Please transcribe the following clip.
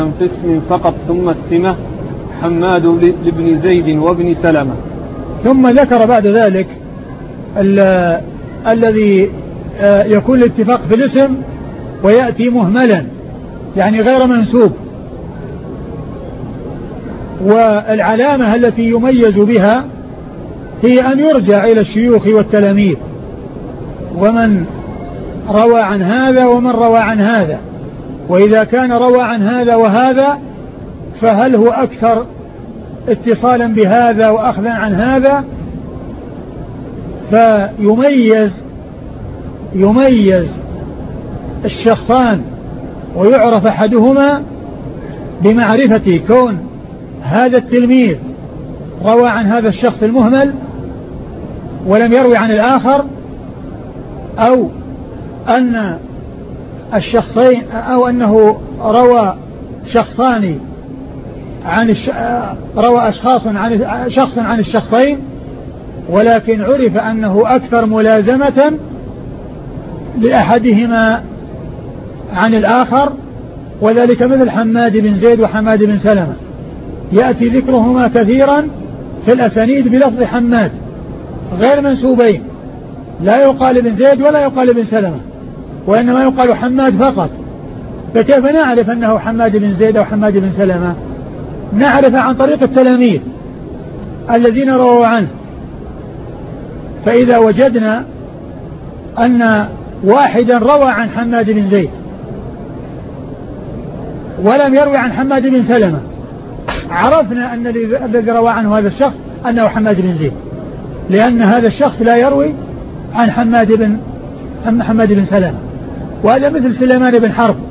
في اسم فقط ثم السمة حماد لابن زيد وابن سلمة. ثم ذكر بعد ذلك الذي يكون الاتفاق في الاسم ويأتي مهملا يعني غير منسوب، والعلامة التي يميز بها هي أن يرجع إلى الشيوخ والتلاميذ ومن روى عن هذا ومن روى عن هذا، وإذا كان روى عن هذا وهذا فهل هو أكثر اتصالا بهذا وأخذا عن هذا، يميز الشخصان ويعرف أحدهما بمعرفة كون هذا التلميذ روى عن هذا الشخص المهمل ولم يروي عن الآخر، أو أن الشخصين أو أنه روى شخصان عن روى أشخاص عن شخص عن الشخصين، ولكن عرف أنه أكثر ملازمة لأحدهما عن الآخر، وذلك مثل حماد بن زيد وحماد بن سلمة، يأتي ذكرهما كثيرا في الأسانيد بلفظ حماد غير منسوبين، لا يقال بن زيد ولا يقال بن سلمة، وإنما يقال حماد فقط. فكيف نعرف أنه حماد بن زيد أو حماد بن سلمة؟ نعرف عن طريق التلاميذ الذين رووا عنه. فإذا وجدنا أن واحدا روى عن حماد بن زيد ولم يروي عن حماد بن سلمة، عرفنا أن الذي روى عنه هذا الشخص أنه حماد بن زيد، لأن هذا الشخص لا يروي عن حماد بن سلمة. وهذا مثل سليمان بن حرب